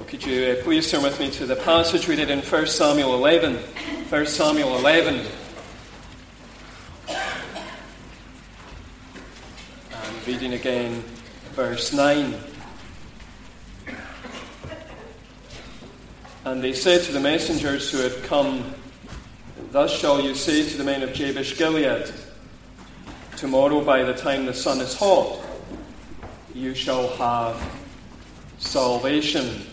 Could you please turn with me to the passage we did in 1 Samuel 11. 1 Samuel 11. And reading again verse 9. And they said to the messengers who had come, "Thus shall you say to the men of Jabesh Gilead, tomorrow by the time the sun is hot, you shall have salvation."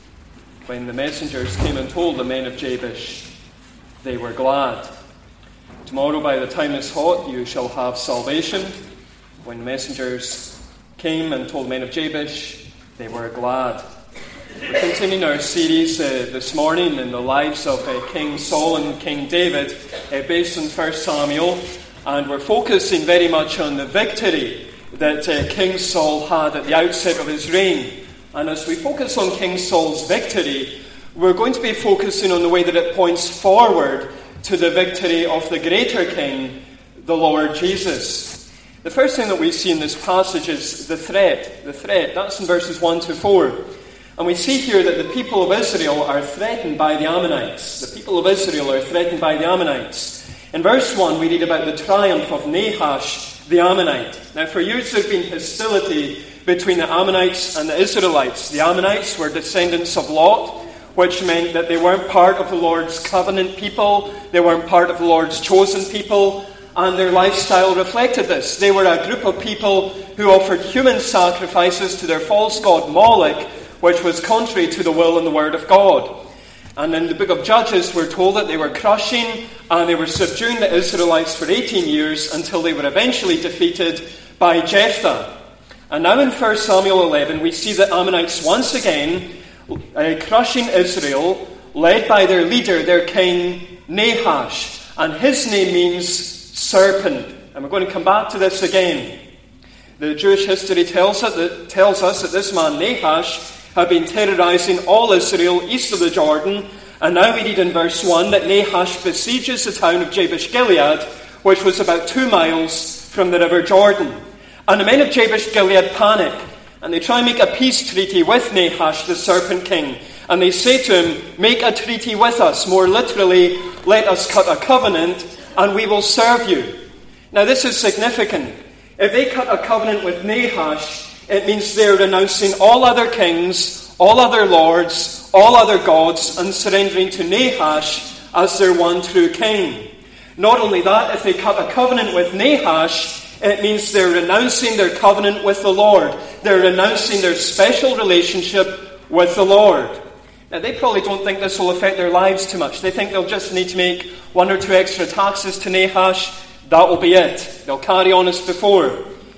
When the messengers came and told the men of Jabesh, they were glad. Tomorrow by the time it's hot, you shall have salvation. When the messengers came and told the men of Jabesh, they were glad. We're continuing our series this morning in the lives of King Saul and King David, based on 1 Samuel, and we're focusing very much on the victory that King Saul had at the outset of his reign. And as we focus on King Saul's victory, we're going to be focusing on the way that it points forward to the victory of the greater King, the Lord Jesus. The first thing that we see in this passage is the threat. The threat, that's in verses 1 to 4. And we see here that the people of Israel are threatened by the Ammonites. The people of Israel are threatened by the Ammonites. In verse 1, we read about the triumph of Nahash the Ammonite. Now, for years there had been hostility between the Ammonites and the Israelites. The Ammonites were descendants of Lot, which meant that they weren't part of the Lord's covenant people, they weren't part of the Lord's chosen people, and their lifestyle reflected this. They were a group of people who offered human sacrifices to their false god Moloch, which was contrary to the will and the word of God. And in the book of Judges, we're told that they were crushing and they were subduing the Israelites for 18 years until they were eventually defeated by Jephthah. And now in 1 Samuel 11, we see the Ammonites once again crushing Israel, led by their leader, their king, Nahash. And his name means serpent. And we're going to come back to this again. The Jewish history tells us that this man, Nahash, had been terrorizing all Israel east of the Jordan. And now we read in verse 1 that Nahash besieges the town of Jabesh Gilead, which was about 2 miles from the river Jordan. And the men of Jabesh Gilead panic, and they try and make a peace treaty with Nahash, the serpent king. And they say to him, "Make a treaty with us." More literally, "Let us cut a covenant, and we will serve you." Now this is significant. If they cut a covenant with Nahash, it means they're renouncing all other kings, all other lords, all other gods, and surrendering to Nahash as their one true king. Not only that, if they cut a covenant with Nahash, it means they're renouncing their covenant with the Lord. They're renouncing their special relationship with the Lord. Now, they probably don't think this will affect their lives too much. They think they'll just need to make 1 or 2 extra taxes to Nahash. That will be it. They'll carry on as before.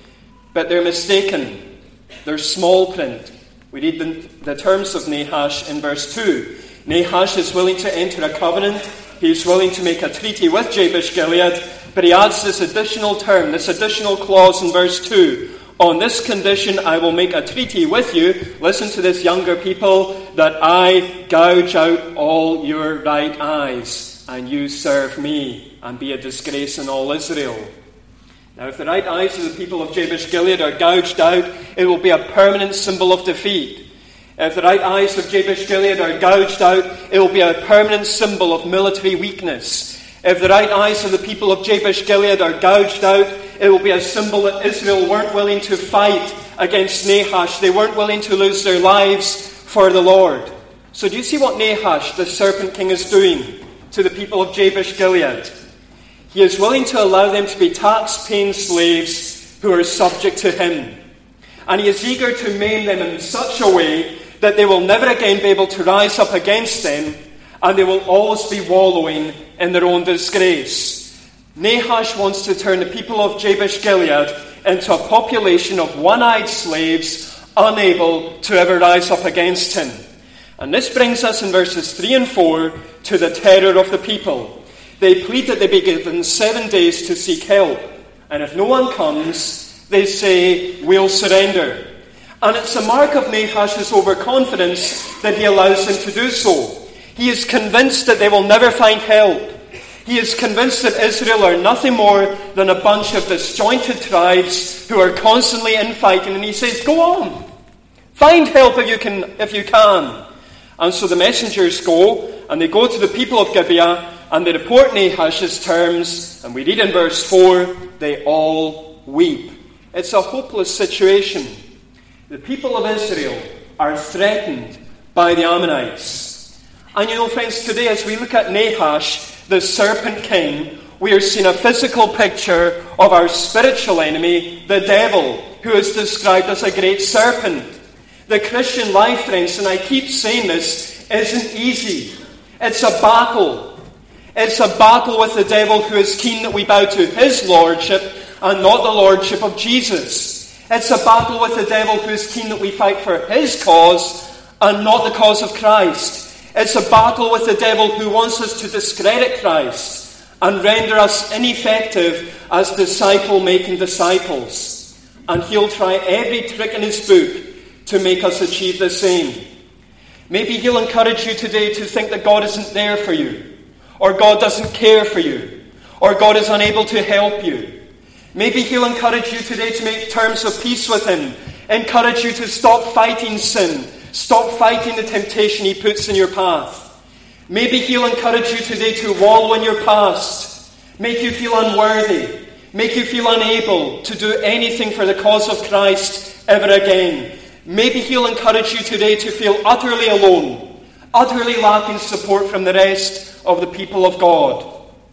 But they're mistaken. They're small print. We read the terms of Nahash in verse 2. Nahash is willing to enter a covenant. He's willing to make a treaty with Jabesh Gilead. But he adds this additional term, this additional clause in verse 2. "On this condition I will make a treaty with you," listen to this, younger people, "that I gouge out all your right eyes, and you serve me, and be a disgrace in all Israel." Now, if the right eyes of the people of Jabesh Gilead are gouged out, it will be a permanent symbol of defeat. If the right eyes of Jabesh Gilead are gouged out, it will be a permanent symbol of military weakness. If the right eyes of the people of Jabesh Gilead are gouged out, it will be a symbol that Israel weren't willing to fight against Nahash. They weren't willing to lose their lives for the Lord. So do you see what Nahash, the serpent king, is doing to the people of Jabesh Gilead? He is willing to allow them to be tax-paying slaves who are subject to him. And he is eager to maim them in such a way that they will never again be able to rise up against them, and they will always be wallowing in their own disgrace. Nahash wants to turn the people of Jabesh Gilead into a population of one-eyed slaves, unable to ever rise up against him. And this brings us in verses 3 and 4 to the terror of the people. They plead that they be given 7 days to seek help. And if no one comes, they say, "We'll surrender." And it's a mark of Nahash's overconfidence that he allows them to do so. He is convinced that they will never find help. He is convinced that Israel are nothing more than a bunch of disjointed tribes who are constantly infighting. And he says, "Go on. Find help if you can. And so the messengers go, and they go to the people of Gibeah, and they report Nahash's terms, and we read in verse 4, they all weep. It's a hopeless situation. The people of Israel are threatened by the Ammonites. And you know, friends, today as we look at Nahash, the serpent king, we are seeing a physical picture of our spiritual enemy, the devil, who is described as a great serpent. The Christian life, friends, and I keep saying this, isn't easy. It's a battle. It's a battle with the devil, who is keen that we bow to his lordship and not the lordship of Jesus. It's a battle with the devil, who is keen that we fight for his cause and not the cause of Christ. It's a battle with the devil, who wants us to discredit Christ and render us ineffective as disciple-making disciples. And he'll try every trick in his book to make us achieve the same. Maybe he'll encourage you today to think that God isn't there for you, or God doesn't care for you, or God is unable to help you. Maybe he'll encourage you today to make terms of peace with him, encourage you to stop fighting sin, stop fighting the temptation he puts in your path. Maybe he'll encourage you today to wallow in your past, make you feel unworthy, make you feel unable to do anything for the cause of Christ ever again. Maybe he'll encourage you today to feel utterly alone, utterly lacking support from the rest of the people of God.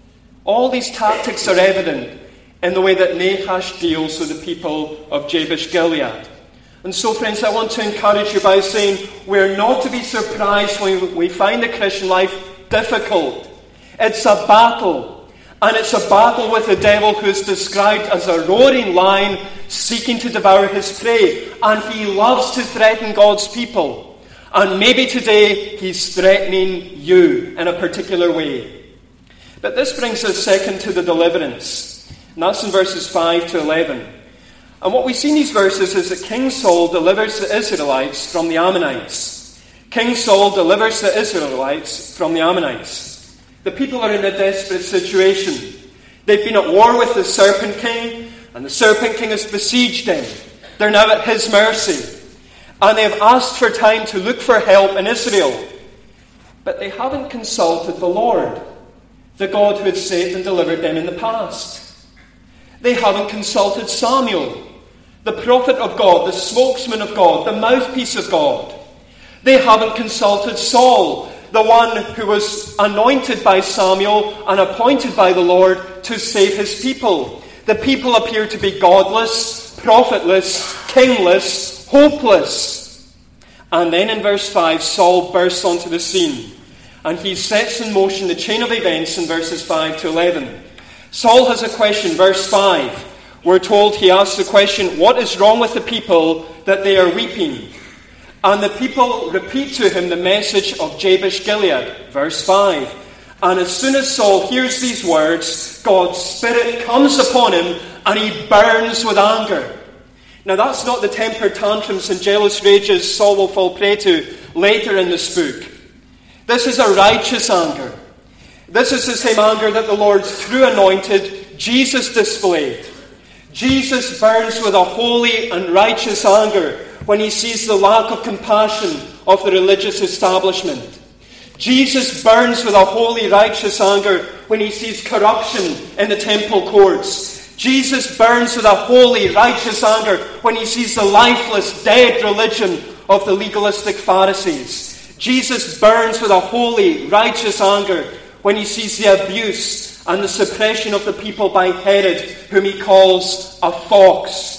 All these tactics are evident in the way that Nahash deals with the people of Jabesh Gilead. And so, friends, I want to encourage you by saying we're not to be surprised when we find the Christian life difficult. It's a battle. And it's a battle with the devil, who is described as a roaring lion seeking to devour his prey. And he loves to threaten God's people. And maybe today he's threatening you in a particular way. But this brings us second to the deliverance. And that's in verses 5 to 11. And what we see in these verses is that King Saul delivers the Israelites from the Ammonites. King Saul delivers the Israelites from the Ammonites. The people are in a desperate situation. They've been at war with the serpent king, and the serpent king has besieged them. They're now at his mercy. And they have asked for time to look for help in Israel. But they haven't consulted the Lord, the God who had saved and delivered them in the past. They haven't consulted Samuel, the prophet of God, the spokesman of God, the mouthpiece of God. They haven't consulted Saul, the one who was anointed by Samuel and appointed by the Lord to save his people. The people appear to be godless, profitless, kingless, hopeless. And then in verse 5, Saul bursts onto the scene. And he sets in motion the chain of events in verses 5 to 11. Saul has a question, verse 5. We're told he asks the question, what is wrong with the people that they are weeping? And the people repeat to him the message of Jabesh Gilead, verse 5. And as soon as Saul hears these words, God's Spirit comes upon him and he burns with anger. Now that's not the temper tantrums and jealous rages Saul will fall prey to later in this book. This is a righteous anger. This is the same anger that the Lord's true anointed Jesus displayed. Jesus burns with a holy and righteous anger when he sees the lack of compassion of the religious establishment. Jesus burns with a holy, righteous anger when he sees corruption in the temple courts. Jesus burns with a holy, righteous anger when he sees the lifeless, dead religion of the legalistic Pharisees. Jesus burns with a holy, righteous anger when he sees the abuse and the suppression of the people by Herod, whom he calls a fox.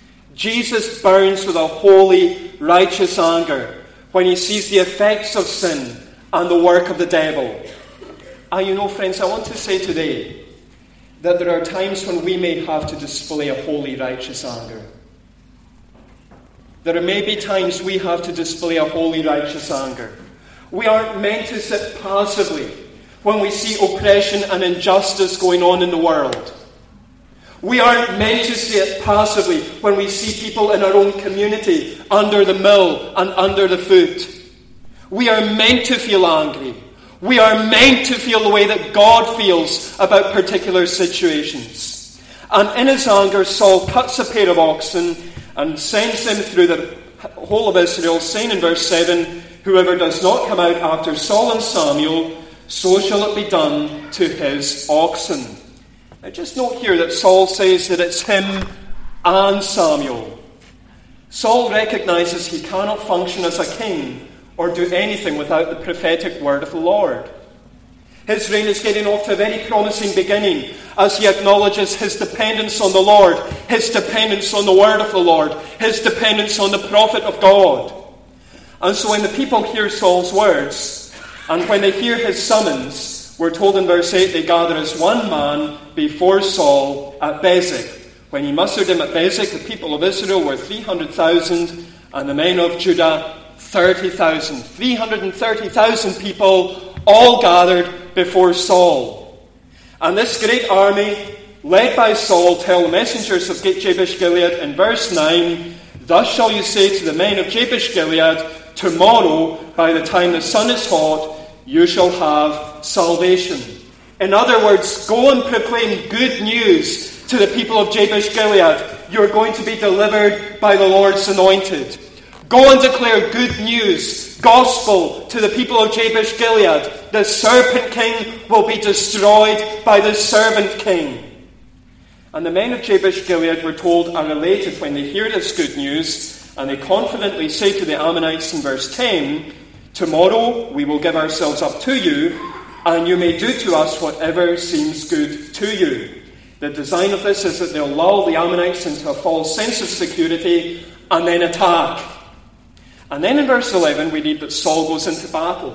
Jesus burns with a holy, righteous anger when he sees the effects of sin and the work of the devil. And you know, friends, I want to say today that there are times when we may have to display a holy, righteous anger. There may be times we have to display a holy, righteous anger. We aren't meant to sit passively when we see oppression and injustice going on in the world. We aren't meant to see it passively when we see people in our own community under the mill and under the foot. We are meant to feel angry. We are meant to feel the way that God feels about particular situations. And in his anger, Saul cuts a pair of oxen and sends them through the whole of Israel, saying in verse 7, whoever does not come out after Saul and Samuel, so shall it be done to his oxen. Now just note here that Saul says that it's him and Samuel. Saul recognizes he cannot function as a king or do anything without the prophetic word of the Lord. His reign is getting off to a very promising beginning as he acknowledges his dependence on the Lord, his dependence on the word of the Lord, his dependence on the prophet of God. And so when the people hear Saul's words, and when they hear his summons, we're told in verse 8, they gather as one man before Saul at Bezek. When he mustered him at Bezek, the people of Israel were 300,000, and the men of Judah 30,000. 330,000 people all gathered before Saul. And this great army, led by Saul, tell the messengers of Jabesh Gilead in verse 9, "Thus shall you say to the men of Jabesh Gilead, tomorrow, by the time the sun is hot, you shall have salvation." In other words, go and proclaim good news to the people of Jabesh Gilead. You're going to be delivered by the Lord's anointed. Go and declare good news, gospel, to the people of Jabesh Gilead. The serpent king will be destroyed by the servant king. And the men of Jabesh Gilead, we're told, are elated when they hear this good news, and they confidently say to the Ammonites in verse 10, "Tomorrow we will give ourselves up to you, and you may do to us whatever seems good to you." The design of this is that they'll lull the Ammonites into a false sense of security and then attack. And then in verse 11 we read that Saul goes into battle.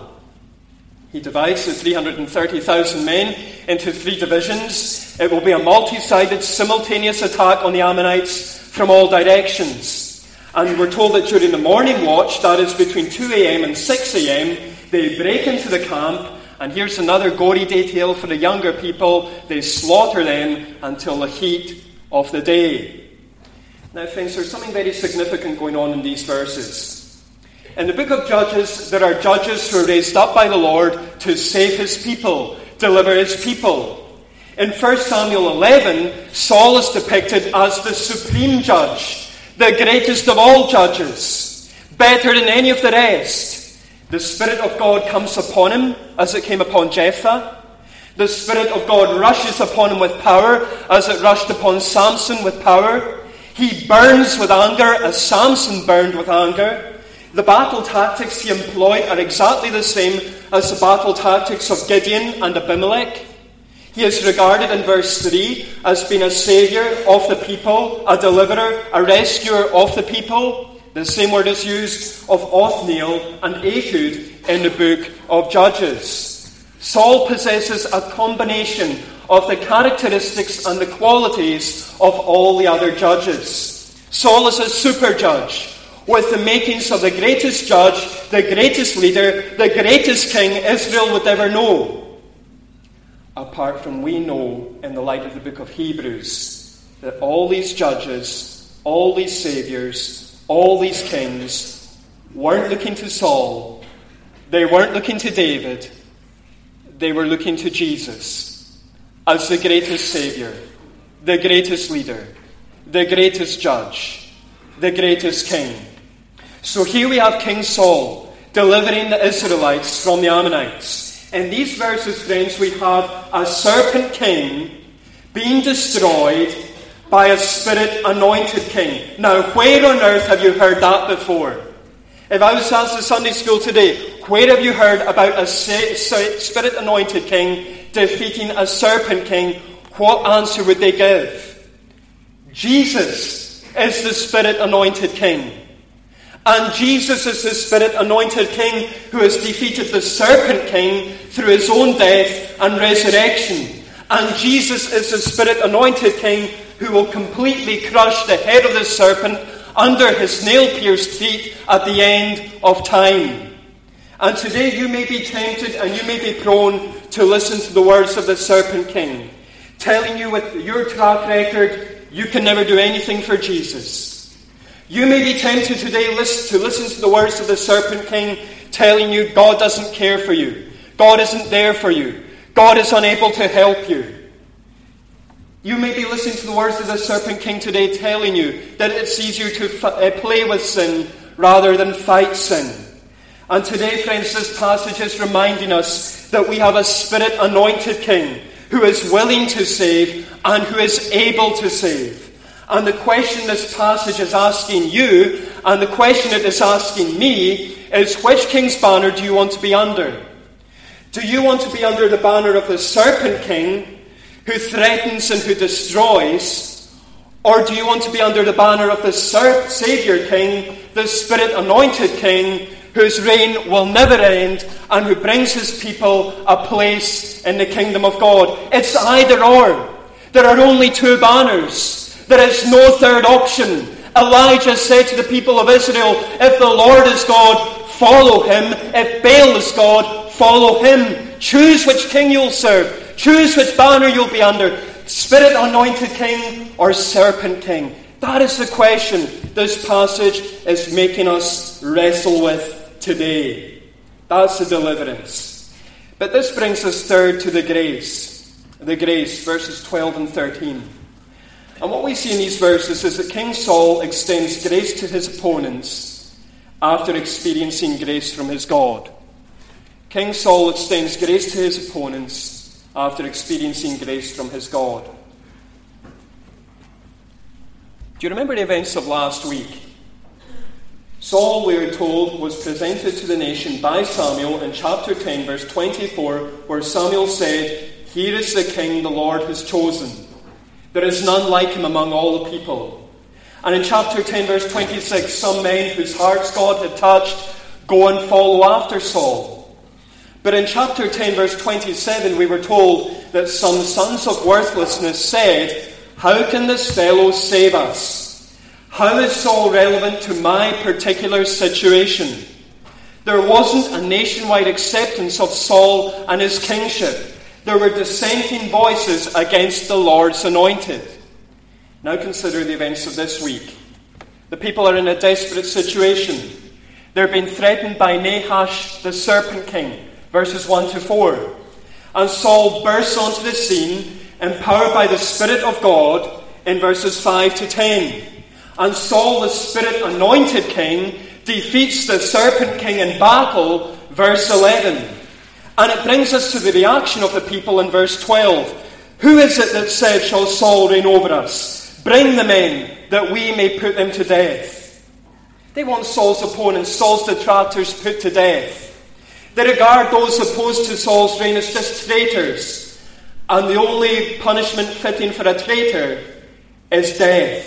He divides the 330,000 men into 3 divisions. It will be a multi-sided, simultaneous attack on the Ammonites from all directions. And we're told that during the morning watch, that is between 2 a.m. and 6 a.m., they break into the camp. And here's another gory detail for the younger people. They slaughter them until the heat of the day. Now, friends, there's something very significant going on in these verses. In the book of Judges, there are judges who are raised up by the Lord to save his people, deliver his people. In 1 Samuel 11, Saul is depicted as the supreme judge, the greatest of all judges, better than any of the rest. The Spirit of God comes upon him as it came upon Jephthah. The Spirit of God rushes upon him with power as it rushed upon Samson with power. He burns with anger as Samson burned with anger. The battle tactics he employed are exactly the same as the battle tactics of Gideon and Abimelech. He is regarded in verse 3 as being a saviour of the people, a deliverer, a rescuer of the people. The same word is used of Othniel and Ehud in the book of Judges. Saul possesses a combination of the characteristics and the qualities of all the other judges. Saul is a super judge, with the makings of the greatest judge, the greatest leader, the greatest king Israel would ever know. Apart from we know, in the light of the book of Hebrews, that all these judges, all these saviours, all these kings weren't looking to Saul. They weren't looking to David. They were looking to Jesus as the greatest Saviour, the greatest leader, the greatest judge, the greatest king. So here we have King Saul delivering the Israelites from the Ammonites. In these verses, friends, we have a serpent king being destroyed by a Spirit-anointed king. Now, where on earth have you heard that before? If I was asked in Sunday school today, where have you heard about a Spirit-anointed king defeating a serpent king? What answer would they give? Jesus is the Spirit-anointed king. And Jesus is the Spirit-anointed king who has defeated the serpent king through his own death and resurrection. And Jesus is the Spirit-anointed king who will completely crush the head of the serpent under his nail-pierced feet at the end of time. And today you may be tempted and you may be prone to listen to the words of the serpent king, telling you with your track record, you can never do anything for Jesus. You may be tempted today to listen to the words of the serpent king, telling you God doesn't care for you. God isn't there for you. God is unable to help you. You may be listening to the words of the serpent king today telling you that it's easier to play with sin rather than fight sin. And today, friends, this passage is reminding us that we have a Spirit-anointed King who is willing to save and who is able to save. And the question this passage is asking you, and the question it is asking me, is which king's banner do you want to be under? Do you want to be under the banner of the serpent king who threatens and who destroys? Or do you want to be under the banner of the Saviour King, the Spirit-anointed King, whose reign will never end and who brings his people a place in the kingdom of God? It's either or. There are only two banners. There is no third option. Elijah said to the people of Israel, if the Lord is God, follow him. If Baal is God, follow him. Choose which king you'll serve. Choose which banner you'll be under. Spirit-anointed king or serpent king? That is the question this passage is making us wrestle with today. That's the deliverance. But this brings us third to the grace. The grace, verses 12 and 13. And what we see in these verses is that King Saul extends grace to his opponents after experiencing grace from his God. King Saul extends grace to his opponents after experiencing grace from his God. Do you remember the events of last week? Saul, we are told, was presented to the nation by Samuel in chapter 10, verse 24, where Samuel said, "Here is the king the Lord has chosen. There is none like him among all the people." And in chapter 10, verse 26, some men whose hearts God had touched go and follow after Saul. But in chapter 10, verse 27, we were told that some sons of worthlessness said, "How can this fellow save us? How is Saul relevant to my particular situation?" There wasn't a nationwide acceptance of Saul and his kingship. There were dissenting voices against the Lord's anointed. Now consider the events of this week. The people are in a desperate situation. They're being threatened by Nahash, the serpent king, verses 1 to 4. And Saul bursts onto the scene, empowered by the Spirit of God, in verses 5 to 10. And Saul, the Spirit-anointed king, defeats the serpent king in battle, verse 11. And it brings us to the reaction of the people in verse 12. "Who is it that said, 'Shall Saul reign over us?' Bring the men, that we may put them to death." They want Saul's opponents, Saul's detractors, put to death. They regard those opposed to Saul's reign as just traitors. And the only punishment fitting for a traitor is death.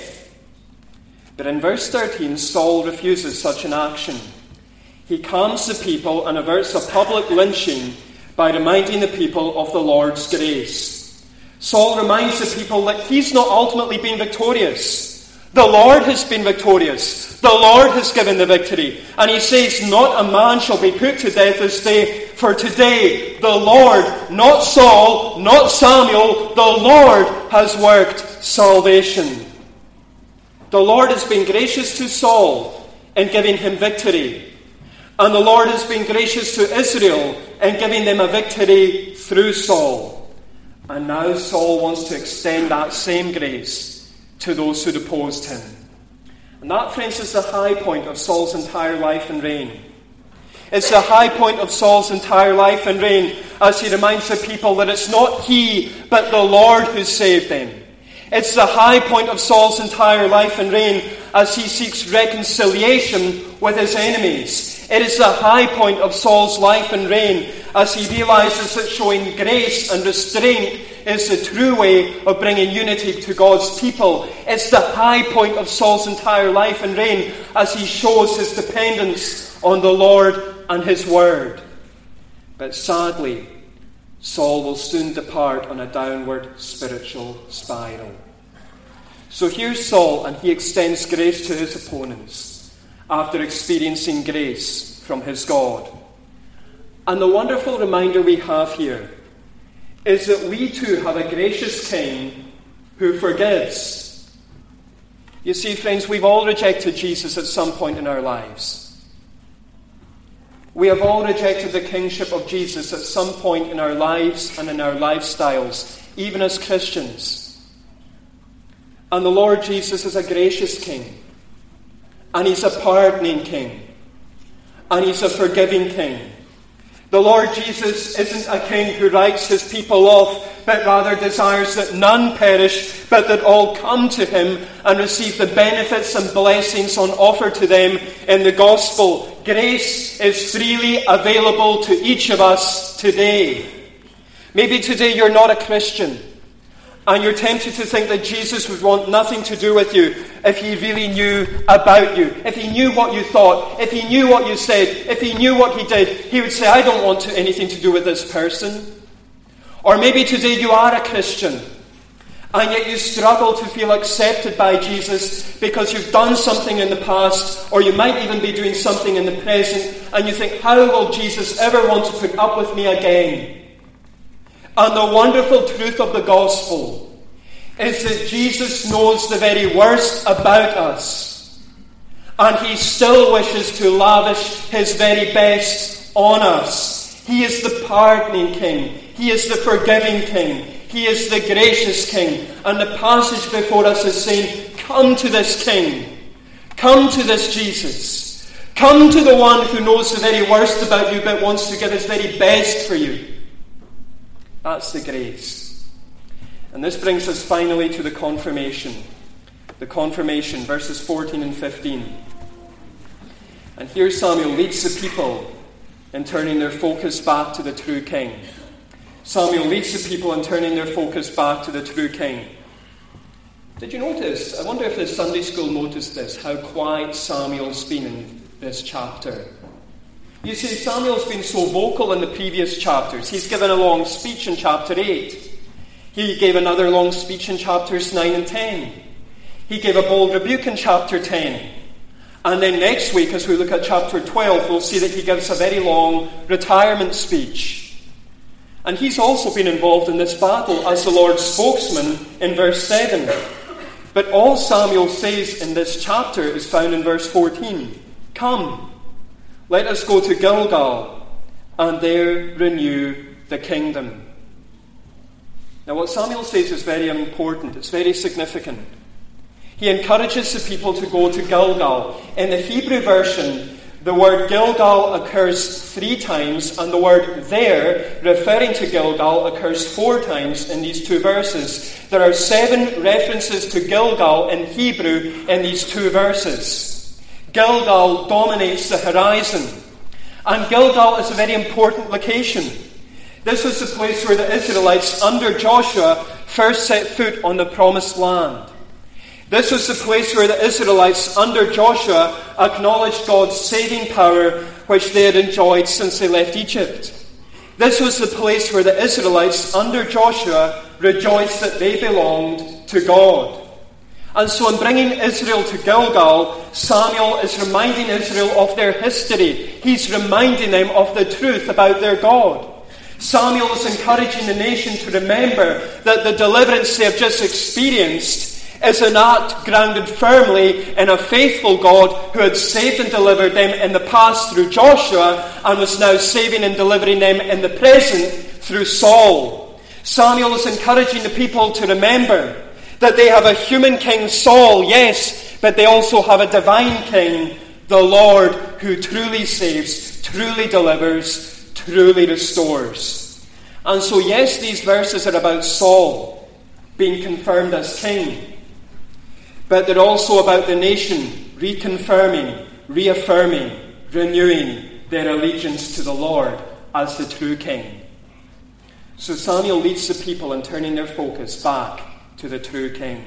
But in verse 13, Saul refuses such an action. He calms the people and averts a public lynching by reminding the people of the Lord's grace. Saul reminds the people that he's not ultimately been victorious. The Lord has been victorious. The Lord has given the victory. And he says, "Not a man shall be put to death this day, for today the Lord," not Saul, not Samuel, "the Lord has worked salvation." The Lord has been gracious to Saul in giving him victory. And the Lord has been gracious to Israel in giving them a victory through Saul. And now Saul wants to extend that same grace to those who opposed him. And that, friends, is the high point of Saul's entire life and reign. It's the high point of Saul's entire life and reign as he reminds the people that it's not he, but the Lord who saved them. It's the high point of Saul's entire life and reign as he seeks reconciliation with his enemies. It is the high point of Saul's life and reign as he realizes that showing grace and restraint is the true way of bringing unity to God's people. It's the high point of Saul's entire life and reign as he shows his dependence on the Lord and his word. But sadly, Saul will soon depart on a downward spiritual spiral. So here's Saul, and he extends grace to his opponents after experiencing grace from his God. And the wonderful reminder we have here is that we too have a gracious King who forgives. You see, friends, we've all rejected Jesus at some point in our lives. We have all rejected the kingship of Jesus at some point in our lives and in our lifestyles, even as Christians. And the Lord Jesus is a gracious King. And he's a pardoning King. and he's a forgiving king. The Lord Jesus isn't a king who writes his people off, but rather desires that none perish, but that all come to him and receive the benefits and blessings on offer to them in the gospel. Grace is freely available to each of us today. Maybe today you're not a Christian, and you're tempted to think that Jesus would want nothing to do with you if he really knew about you. If he knew what you thought, if he knew what you said, if he knew what he did, he would say, I don't want anything to do with this person. Or maybe today you are a Christian, and yet you struggle to feel accepted by Jesus because you've done something in the past, or you might even be doing something in the present, and you think, how will Jesus ever want to put up with me again? And the wonderful truth of the gospel is that Jesus knows the very worst about us. And he still wishes to lavish his very best on us. He is the pardoning king. He is the forgiving king. He is the gracious king. And the passage before us is saying, come to this king. Come to this Jesus. Come to the one who knows the very worst about you but wants to give his very best for you. That's the grace. And this brings us finally to the confirmation. The confirmation, verses 14 and 15. And here Samuel leads the people in turning their focus back to the true king. Samuel leads the people in turning their focus back to the true king. Did you notice? I wonder if the Sunday school noticed this, how quiet Samuel's been in this chapter. You see, Samuel's been so vocal in the previous chapters. He's given a long speech in chapter 8. He gave another long speech in chapters 9 and 10. He gave a bold rebuke in chapter 10. And then next week, as we look at chapter 12, we'll see that he gives a very long retirement speech. And he's also been involved in this battle as the Lord's spokesman in verse 7. But all Samuel says in this chapter is found in verse 14. Come, let us go to Gilgal, and there renew the kingdom. Now what Samuel says is very important. It's very significant. He encourages the people to go to Gilgal. In the Hebrew version, the word Gilgal occurs 3 times, and the word there, referring to Gilgal, occurs 4 times in these 2 verses. There are 7 references to Gilgal in Hebrew in these 2 verses. Gilgal dominates the horizon. And Gilgal is a very important location. This was the place where the Israelites under Joshua first set foot on the promised land. This was the place where the Israelites under Joshua acknowledged God's saving power, which they had enjoyed since they left Egypt. This was the place where the Israelites under Joshua rejoiced that they belonged to God. And so in bringing Israel to Gilgal, Samuel is reminding Israel of their history. He's reminding them of the truth about their God. Samuel is encouraging the nation to remember that the deliverance they have just experienced is an act grounded firmly in a faithful God who had saved and delivered them in the past through Joshua and was now saving and delivering them in the present through Saul. Samuel is encouraging the people to remember that they have a human king, Saul, yes, but they also have a divine king, the Lord, who truly saves, truly delivers, truly restores. And so, yes, these verses are about Saul being confirmed as king, but they're also about the nation reconfirming, reaffirming, renewing their allegiance to the Lord as the true king. So Samuel leads the people in turning their focus back to the true king.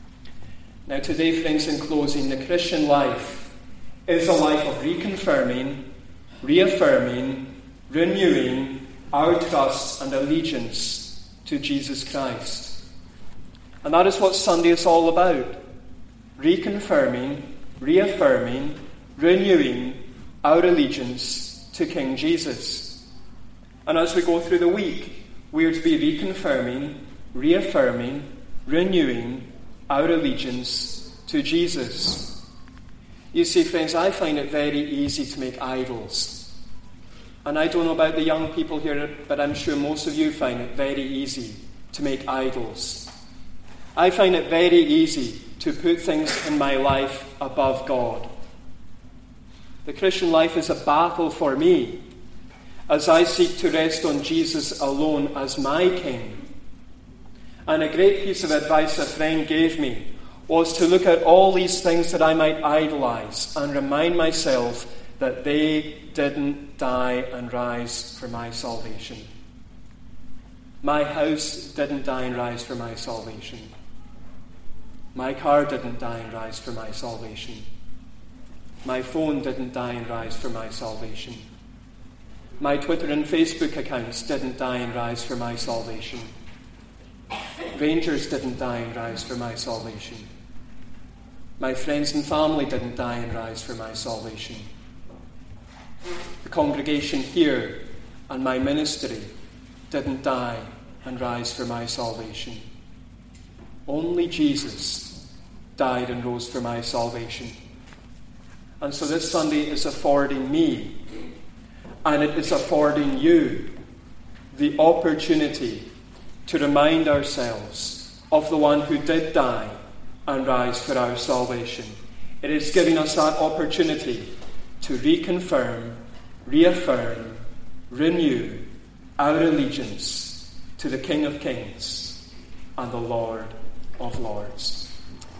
Now today, friends, in closing, the Christian life is a life of reconfirming, reaffirming, renewing our trust and allegiance to Jesus Christ. And that is what Sunday is all about. Reconfirming, reaffirming, renewing our allegiance to King Jesus. And as we go through the week, we are to be reconfirming, reaffirming, renewing our allegiance to Jesus. You see, friends, I find it very easy to make idols. And I don't know about the young people here, but I'm sure most of you find it very easy to make idols. I find it very easy to put things in my life above God. The Christian life is a battle for me as I seek to rest on Jesus alone as my King. And a great piece of advice a friend gave me was to look at all these things that I might idolize and remind myself that they didn't die and rise for my salvation. My house didn't die and rise for my salvation. My car didn't die and rise for my salvation. My phone didn't die and rise for my salvation. My Twitter and Facebook accounts didn't die and rise for my salvation. Rangers didn't die and rise for my salvation. My friends and family didn't die and rise for my salvation. The congregation here and my ministry didn't die and rise for my salvation. Only Jesus died and rose for my salvation. And so this Sunday is affording me, and it is affording you, the opportunity to remind ourselves of the one who did die and rise for our salvation. It is giving us that opportunity to reconfirm, reaffirm, renew our allegiance to the King of Kings and the Lord of Lords.